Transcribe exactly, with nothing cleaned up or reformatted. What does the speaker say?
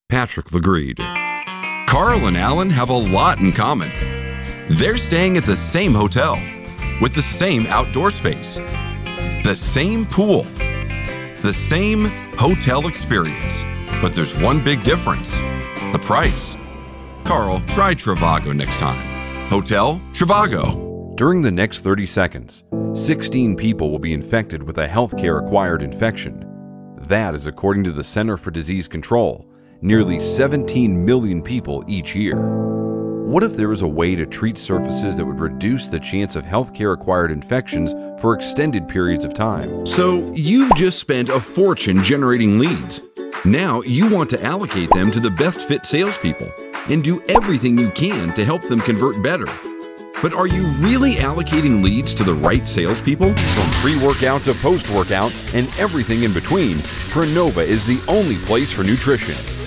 Patrick Legreed. Carl and Alan have a lot in common. They're staying at the same hotel, with the same outdoor space, the same pool, the same hotel experience. But there's one big difference: the price. Carl, try Trivago next time. Hotel Trivago. During the next thirty seconds, sixteen people will be infected with a healthcare-acquired infection. That is according to the Center for Disease Control, nearly seventeen million people each year. What if there was a way to treat surfaces that would reduce the chance of healthcare-acquired infections for extended periods of time? So you've just spent a fortune generating leads. Now you want to allocate them to the best fit salespeople and do everything you can to help them convert better. But are you really allocating leads to the right salespeople? From pre-workout to post-workout and everything in between, Pronova is the only place for nutrition.